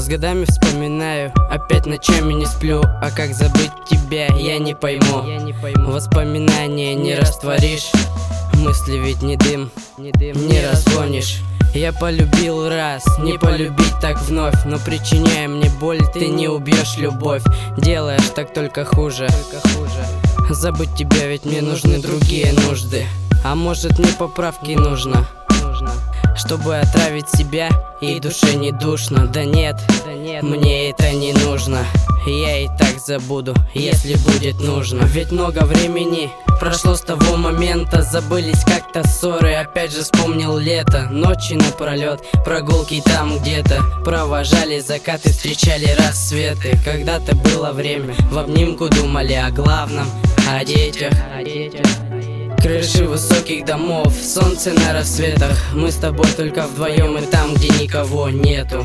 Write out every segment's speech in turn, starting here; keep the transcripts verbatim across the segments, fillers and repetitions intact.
годами вспоминаю, опять ночами не сплю. А как забыть тебя, я не пойму. Воспоминания не растворишь, мысли ведь не дым, не разгонишь. Я полюбил раз, не полюбить так вновь. Но причиняя мне боль, ты не убьешь любовь. Делаешь так только хуже. Забыть тебя, ведь мне нужны другие нужды. А может, мне поправки нужно, чтобы отравить себя и душе не душно. Да нет, мне это не нужно. Я и так забуду, если будет нужно. Ведь много времени прошло с того момента. Забылись как-то ссоры, опять же вспомнил лето. Ночи напролет, прогулки там где-то. Провожали закаты, встречали рассветы. Когда-то было время, в обнимку думали о главном, о детях. Крыши высоких домов, солнце на рассветах. Мы с тобой только вдвоем и там, где никого нету.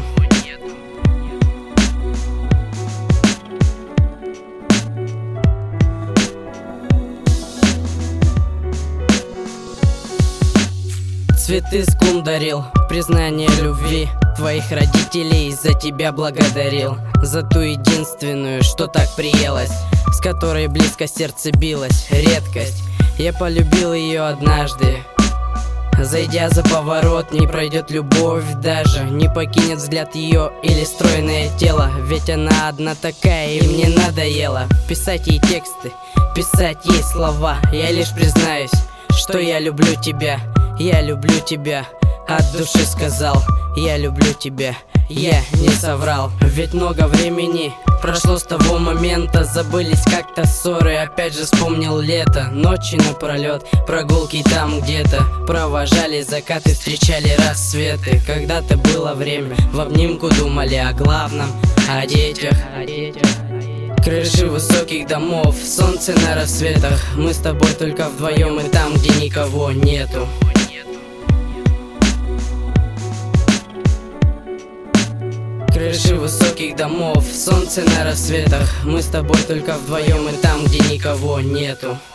Цветы с клумб дарил, признание любви твоих родителей за тебя благодарил. За ту единственную, что так приелась, с которой близко сердце билось. Редкость, я полюбил ее однажды. Зайдя за поворот, не пройдет любовь даже. Не покинет взгляд ее или стройное тело. Ведь она одна такая и мне надоело писать ей тексты, писать ей слова. Я лишь признаюсь, что я люблю тебя. Я люблю тебя, от души сказал. Я люблю тебя, я не соврал. Ведь много времени прошло с того момента. Забылись как-то ссоры, опять же вспомнил лето. Ночи напролет, прогулки там где-то. Провожали закаты, встречали рассветы. Когда-то было время, в обнимку думали о главном, о детях. Крыши высоких домов, солнце на рассветах. Мы с тобой только вдвоем и там, где никого нету. Крыши высоких домов, солнце на рассветах. Мы с тобой только вдвоем и там, где никого нету.